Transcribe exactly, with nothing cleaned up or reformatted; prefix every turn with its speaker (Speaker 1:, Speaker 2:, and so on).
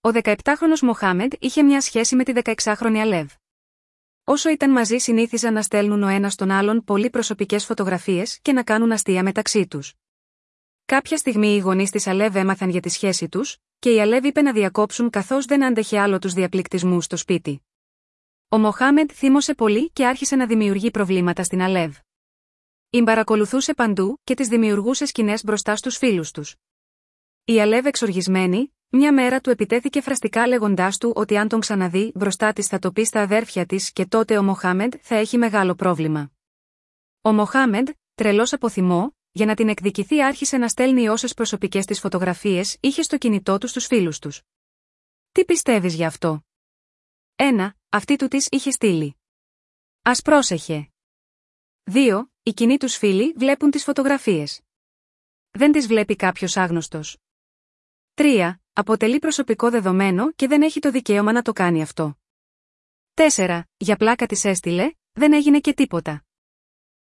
Speaker 1: Ο δεκαεπτάχρονος Μοχάμεντ είχε μια σχέση με τη δεκαεξάχρονη Αλεύ. Όσο ήταν μαζί, συνήθιζαν να στέλνουν ο ένας τον άλλον πολύ προσωπικές φωτογραφίες και να κάνουν αστεία μεταξύ τους. Κάποια στιγμή οι γονείς της Αλεύ έμαθαν για τη σχέση τους, και η Αλεύ είπε να διακόψουν καθώς δεν άντεχε άλλο τους διαπληκτισμούς στο σπίτι. Ο Μοχάμεντ θύμωσε πολύ και άρχισε να δημιουργεί προβλήματα στην Αλεύ. Την παρακολουθούσε παντού και της δημιουργούσε σκηνές μπροστά στους φίλους τους. Η Αλεύ, εξοργισμένη, μια μέρα του επιτέθηκε φραστικά λέγοντάς του ότι αν τον ξαναδεί μπροστά της θα το πει στα αδέρφια της και τότε ο Μοχάμεντ θα έχει μεγάλο πρόβλημα. Ο Μοχάμεντ, τρελός από θυμό, για να την εκδικηθεί άρχισε να στέλνει όσες προσωπικές της φωτογραφίες είχε στο κινητό του στους φίλους τους. Τι πιστεύεις γι' αυτό? ένα. Αυτή του της είχε στείλει. Ας πρόσεχε. δύο. Οι κοινοί τους φίλοι βλέπουν τις φωτογραφίες. Δεν τις βλέπει κάποιος άγνωστος. τρία. Αποτελεί προσωπικό δεδομένο και δεν έχει το δικαίωμα να το κάνει αυτό. τέσσερα. Για πλάκα της έστειλε, δεν έγινε και τίποτα.